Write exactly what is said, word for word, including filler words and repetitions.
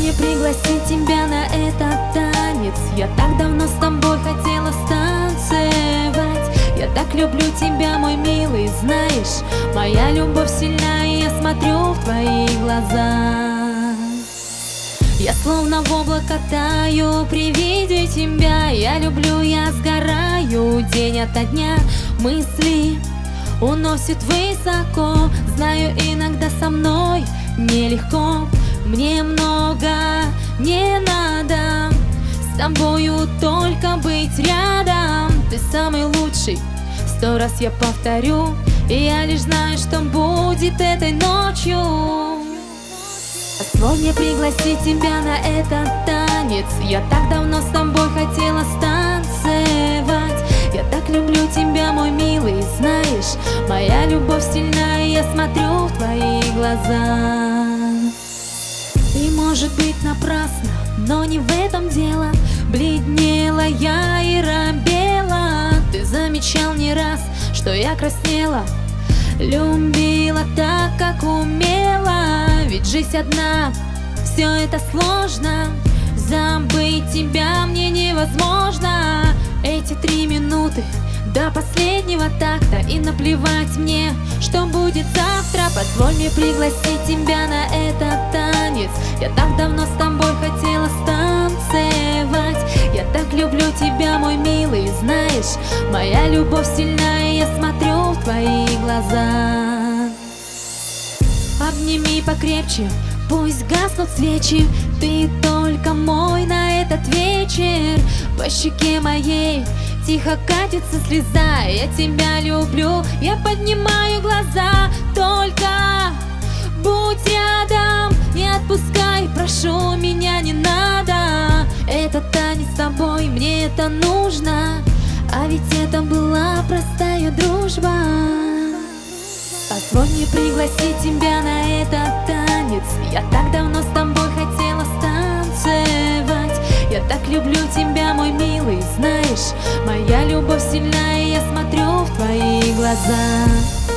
мне пригласить тебя на этот танец. Я так давно с тобой хотела станцевать. Я так люблю тебя, мой милый, знаешь, моя любовь сильна, и я смотрю в твои глаза. Я словно в облако таю при виде тебя. Я люблю, я сгораю день ото дня. Мысли уносит высоко. Знаю, иногда со мной нелегко. Мне много не надо, с тобою только быть рядом. Ты самый лучший, сто раз я повторю, и я лишь знаю, что будет этой ночью. Позволь мне пригласить тебя на этот танец. Я так давно с тобой хотела станцевать. Я так люблю тебя, мой милый, знаешь, моя любовь сильна, и я смотрю в твои глаза. И может быть напрасно, но не в этом дело. Бледнела я и робела. Ты замечал не раз, что я краснела. Любила так, как умела. Ведь жизнь одна, все это сложно. Забыть тебя мне невозможно. Эти три минуты до последнего такта, и наплевать мне, что будет завтра. Позволь мне пригласить тебя на этот танец. Я так давно с тобой хотела станцевать. Я так люблю тебя, мой милый, знаешь, моя любовь сильна, и я смотрю в твои глаза. Обними покрепче, пусть гаснут свечи. Ты только мой на этот вечер. По щеке моей тихо катится слеза. Я тебя люблю, я поднимаю глаза. Только будь рядом, не отпускай, прошу, меня не надо. Этот танец с тобой, мне это нужно. А ведь это была простая дружба. Позволь мне пригласить тебя на этот танец. Я так давно с тобой хотела станцевать. Я так люблю тебя, мой милый, знаешь, моя любовь сильна, и я смотрю в твои глаза.